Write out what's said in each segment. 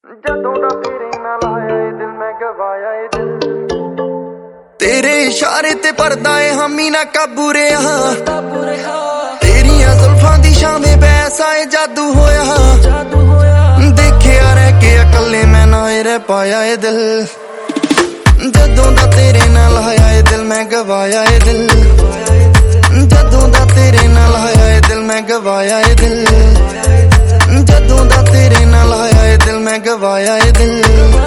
ਜਦੋਂ ਦਾ ਤੇਰੇ ਨਾਲ ਆਇਆ ਏ ਦਿਲ ਮੈਂ ਗਵਾਇਆ ਏ ਦਿਲ। तेरे इशारे ते परदा ए हामी ना काबू रहा, तेरिया जुल्फां दी छावें बैसा ए जादू होया। देखिया रह के अकले मैं ना रह पाया ए दिल। जदों दा तेरे नाल आया ए दिल मैं गवाया ए दिल। जदों दा तेरे नाल आया ए दिल मैं गवाया ए दिल। जदों दा तेरे नाल आया ए दिल मैं गवाया ए दिल।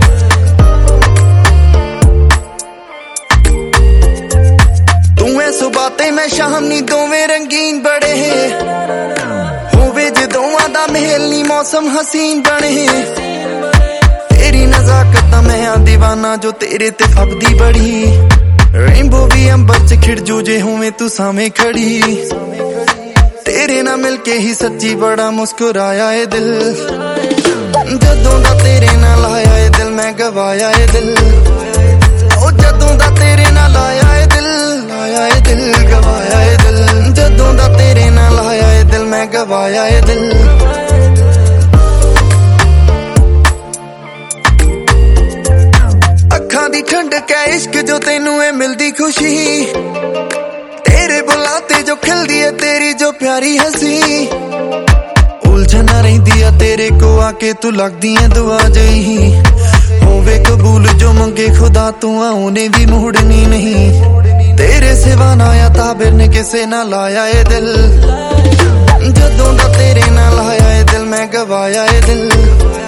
सुबह ते मैं शामनी दोवें रंगीन बड़े होवे जे दोवां दा मेल नी मौसम हसीन बने। तेरी नज़ाकत मैं दीवाना जो तेरे ते फबदी बड़ी। रेनबो भी अंबर च खिड़ जो जे होवे तू सामे खड़ी। तेरे ना मिलके ही सच्ची बड़ा मुस्कुराया ए दिल। जदों दा तेरे नाल आया ए दिल मैं गवाया ए दिल। ओ जदों दा तेरे नाल आया ए दिल, आया ए दिल गवाया ए दिल। जदों दा तेरे नाल आया ए दिल मैं गवाया ए दिल। अखां दी ठंडक है इश्क जो तेनू ए मिलदी खुशी। तेरे बुलां ते जो खिलदी है तेरी जो प्यारी हंसी। उलझना रहिंदी है तेरे को आके तू लगदी है दुआ जही। होवे कबूल जो मंगे खुदा तू आने भी मोड़नी नहीं। तेरे सिवा ना या ताबिर ने किसे ना लाया ए दिल। जदों दा तेरे नाल आया ए दिल मैं गवाया ए दिल।